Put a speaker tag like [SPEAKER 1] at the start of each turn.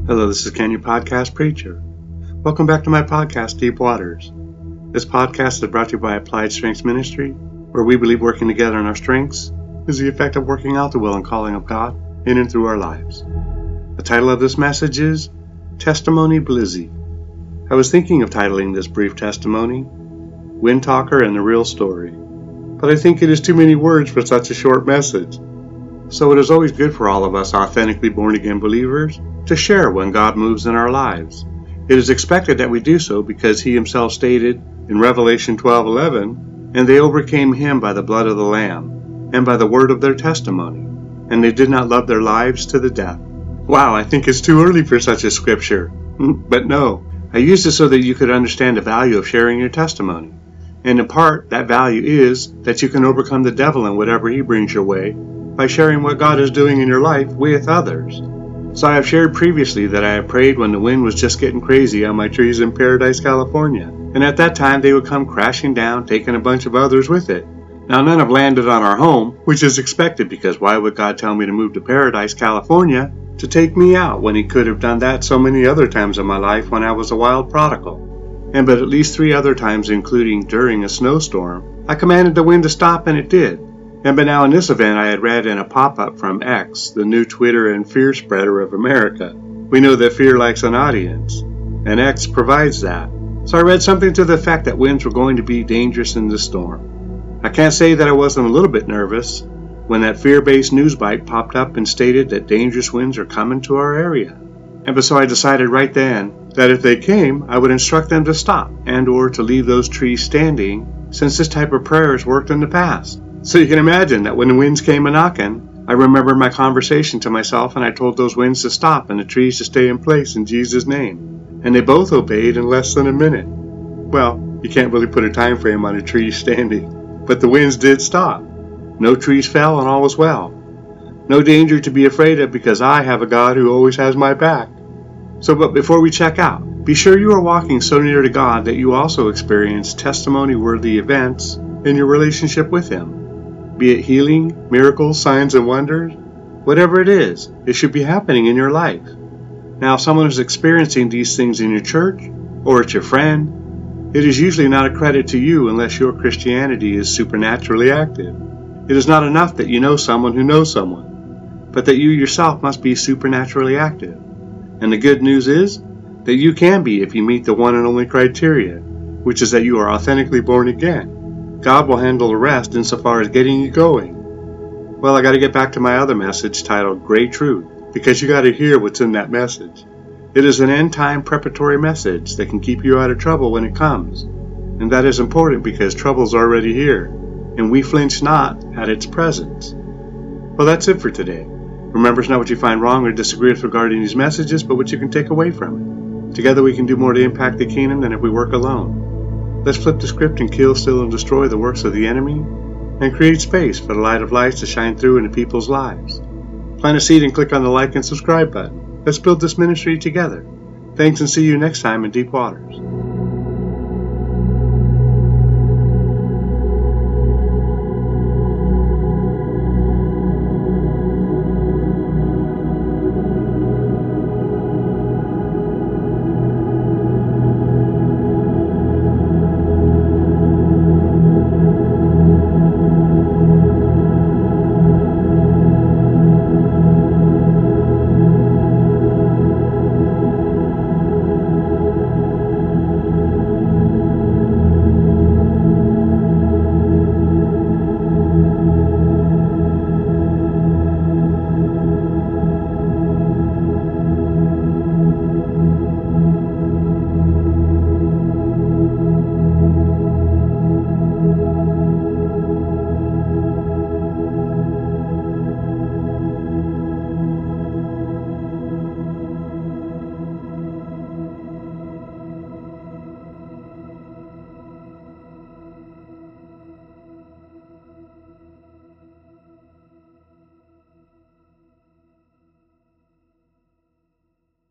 [SPEAKER 1] Hello, this is Ken, your podcast preacher. Welcome back to my podcast, Deep Waters. This podcast is brought to you by Applied Strengths Ministry, where we believe working together in our strengths is the effect of working out the will and calling of God in and through our lives. The title of this message is Testimony Blizzy. I was thinking of titling this brief testimony, Wind Talker and the Real Story, but I think it is too many words for such a short message. So it is always good for all of us authentically born-again believers to share when God moves in our lives. It is expected that we do so because He Himself stated in Revelation 12:11, "And they overcame Him by the blood of the Lamb, and by the word of their testimony, and they did not love their lives to the death." Wow, I think it's too early for such a scripture. But no, I used it so that you could understand the value of sharing your testimony. And in part, that value is that you can overcome the devil and whatever he brings your way by sharing what God is doing in your life with others. So I have shared previously that I have prayed when the wind was just getting crazy on my trees in Paradise, California. And at that time they would come crashing down, taking a bunch of others with it. Now none have landed on our home, which is expected because why would God tell me to move to Paradise, California to take me out when He could have done that so many other times in my life when I was a wild prodigal? And but at least 3 other times, including during a snowstorm, I commanded the wind to stop and it did. And but now in this event I had read in a pop-up from X, the new Twitter and fear spreader of America. We know that fear likes an audience, and X provides that. So I read something to the effect that winds were going to be dangerous in the storm. I can't say that I wasn't a little bit nervous when that fear-based news bite popped up and stated that dangerous winds are coming to our area. And but so I decided right then that if they came, I would instruct them to stop and or to leave those trees standing, since this type of prayer has worked in the past. So you can imagine that when the winds came a-knocking, I remembered my conversation to myself and I told those winds to stop and the trees to stay in place in Jesus' name. And they both obeyed in less than a minute. Well, you can't really put a time frame on a tree standing, but the winds did stop. No trees fell and all was well. No danger to be afraid of because I have a God who always has my back. So, but before we check out, be sure you are walking so near to God that you also experience testimony-worthy events in your relationship with Him. Be it healing, miracles, signs, and wonders, whatever it is, it should be happening in your life. Now, if someone is experiencing these things in your church, or it's your friend, it is usually not a credit to you unless your Christianity is supernaturally active. It is not enough that you know someone who knows someone, but that you yourself must be supernaturally active. And the good news is that you can be if you meet the one and only criteria, which is that you are authentically born again. God will handle the rest insofar as getting you going. Well, I got to get back to my other message titled Great Truth, because you got to hear what's in that message. It is an end-time preparatory message that can keep you out of trouble when it comes. And that is important because trouble's already here, and we flinch not at its presence. Well, that's it for today. Remember, it's not what you find wrong or disagree with regarding these messages, but what you can take away from it. Together we can do more to impact the kingdom than if we work alone. Let's flip the script and kill, steal, and destroy the works of the enemy, and create space for the light of lights to shine through into people's lives. Plant a seed and click on the like and subscribe button. Let's build this ministry together. Thanks and see you next time in Deep Waters.